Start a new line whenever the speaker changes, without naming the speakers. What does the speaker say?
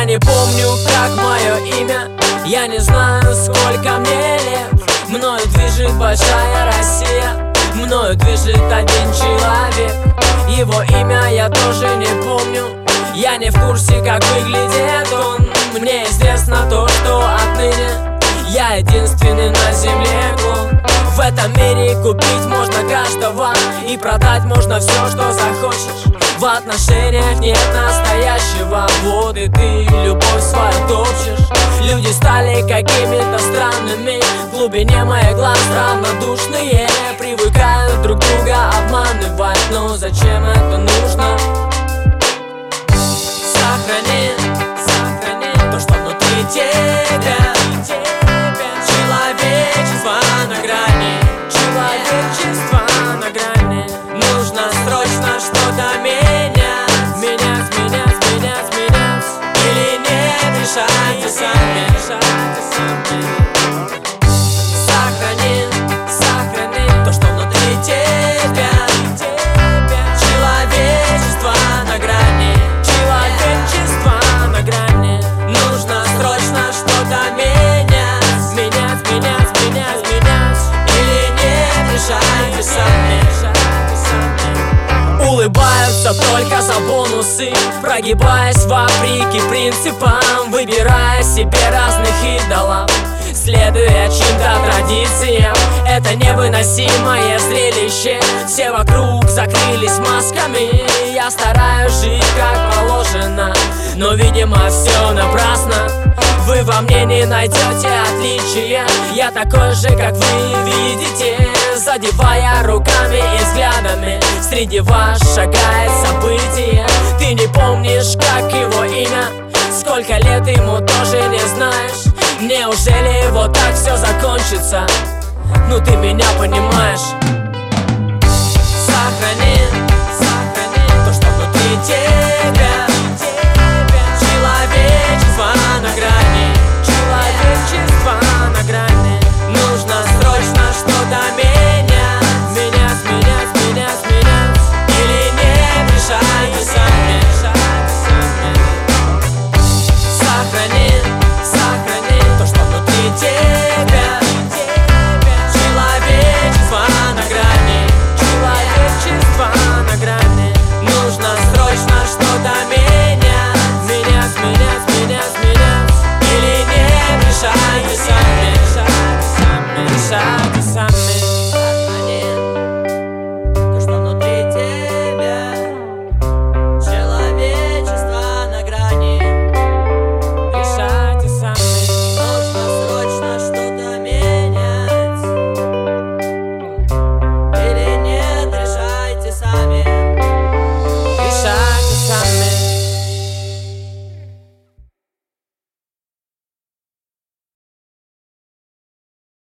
не помню, как мое имя, я не знаю, сколько мне лет. Мною движет большая Россия, мною движет один человек. Его имя я тоже не помню, я не в курсе, как выглядит он. Мне известно то, что отныне я единственный на земле клон. В этом мире купить можно каждого, и продать можно все, что захочешь. В отношениях нет настоящего, вот и ты любовь свою топчешь. Люди стали какими-то странными, в глубине моих глаз равнодушные. Привыкают друг друга обманывать, но зачем это нужно? Сохрани то, что внутри тебя. Человечество на грани, человечество на грани. Нужно срочно что-то менять. Или нет, решайте сами. Сохрани то, что внутри тебя. Человечество на грани, человечество на грани. Нужно срочно что-то менять. Или нет, решайте сами. Улыбаются только за бонусы, прогибаясь вопреки принципам, выбирая себе разных идолов, следуя чьим-то традициям. Это невыносимое зрелище, все вокруг закрылись масками. Я стараюсь жить как положено, но, видимо, все напрасно. Вы во мне не найдете отличия, я такой же, как вы видите. Задевая руками и взглядами, среди вас шагает событие. Ты не помнишь, как его имя, сколько лет ему тоже не знаешь. Неужели вот так все закончится? Ну ты меня понимаешь. Сохрани то, что внутри тебя. Человечество на грани, человечество на грани. Нужно срочно что-то менять. Или нет, решайте сами. Сохрани то, что внутри тебя. Человечество на грани, человечество на грани. Нужно срочно что-то менять. Или нет, решайте сами.